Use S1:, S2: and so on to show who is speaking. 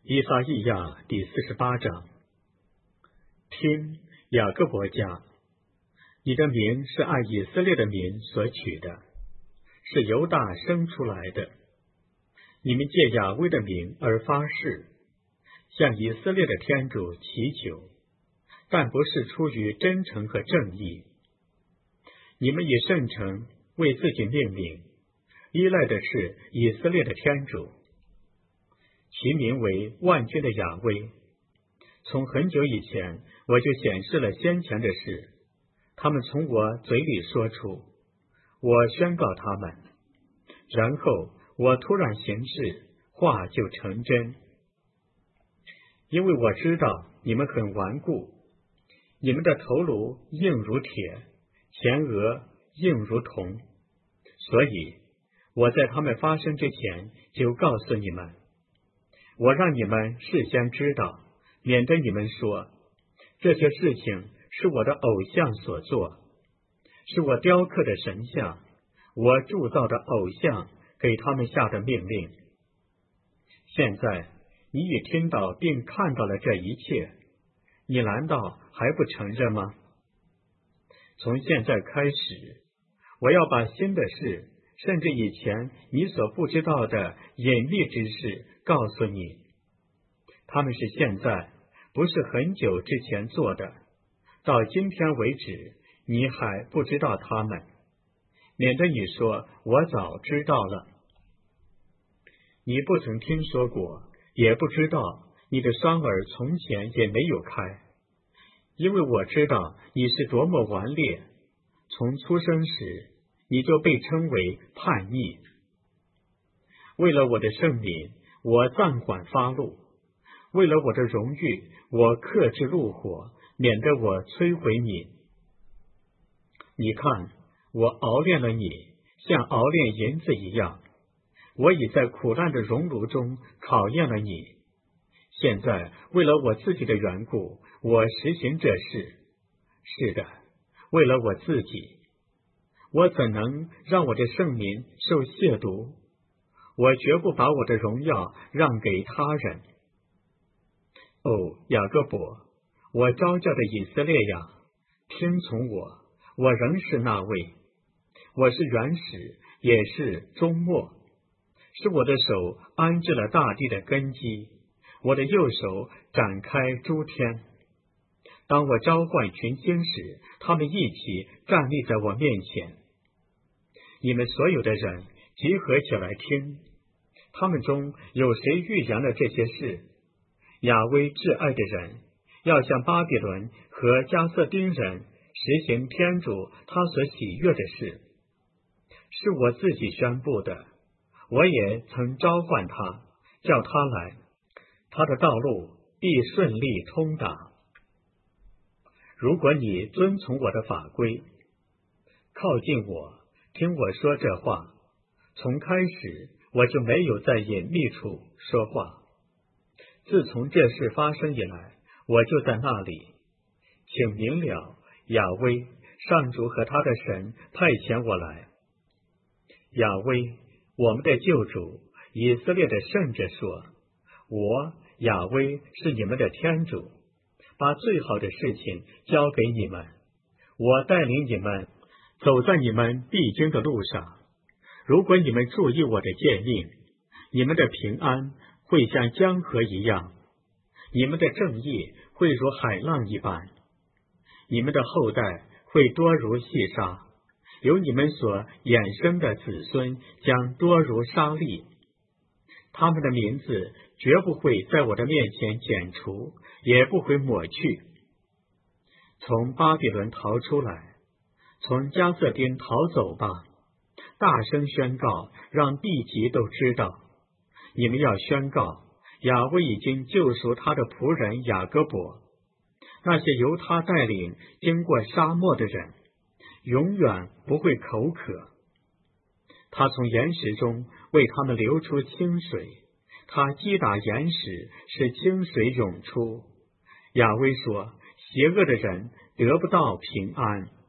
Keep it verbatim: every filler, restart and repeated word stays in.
S1: 以撒意亚第四十八章。听，雅各伯家，你的名是按以色列的名所取的，是犹大生出来的。你们借雅威的名而发誓，向以色列的天主祈求，但不是出于真诚和正义。你们以圣城为自己命名，依赖的是以色列的天主，其名为万军的雅威。从很久以前，我就显示了先前的事，他们从我嘴里说出，我宣告他们，然后我突然行事，话就成真。因为我知道你们很顽固，你们的头颅硬如铁，前额硬如铜，所以我在他们发生之前就告诉你们，我让你们事先知道，免得你们说这些事情是我的偶像所做，是我雕刻的神像，我铸造的偶像给他们下的命令。现在你已听到并看到了这一切，你难道还不承认吗？从现在开始，我要把新的事，甚至以前你所不知道的隐秘之事告诉你。他们是现在，不是很久之前做的，到今天为止，你还不知道他们，免得你说我早知道了。你不曾听说过，也不知道，你的双耳从前也没有开，因为我知道你是多么顽劣，从出生时你就被称为叛逆。为了我的圣名，我暂缓发怒，为了我的荣誉，我克制怒火，免得我摧毁你。你看，我熬炼了你，像熬炼银子一样，我已在苦难的熔炉中考验了你。现在为了我自己的缘故，我实行这事。是的，为了我自己，我怎能让我的圣名受亵渎？我绝不把我的荣耀让给他人。哦，雅各伯，我招叫的以色列呀，听从我，我仍是那位。我是原始，也是终末，是我的手安置了大地的根基，我的右手展开诸天。当我召唤群星时，他们一起站立在我面前。你们所有的人集合起来听，他们中有谁预言了这些事？雅威挚爱的人要向巴比伦和加色丁人实行天主他所喜悦的事，是我自己宣布的。我也曾召唤他，叫他来，他的道路必顺利通达。如果你遵从我的法规，靠近我，听我说这话，从开始我就没有在隐秘处说话。自从这事发生以来，我就在那里。请明了，雅威，上主和他的神派遣我来。雅威，我们的救主，以色列的圣者说，我雅威是你们的天主，把最好的事情交给你们，我带领你们走在你们必经的路上。如果你们注意我的诫命，你们的平安会像江河一样，你们的正义会如海浪一般，你们的后代会多如细沙，由你们所衍生的子孙将多如沙粒。他们的名字绝不会在我的面前剪除，也不会抹去。从巴比伦逃出来，从加色丁逃走吧，大声宣告，让地极都知道。你们要宣告，雅威已经救赎他的仆人雅各伯，那些由他带领经过沙漠的人，永远不会口渴。他从岩石中为他们流出清水，他击打岩石，使清水涌出。雅威说，邪恶的人得不到平安。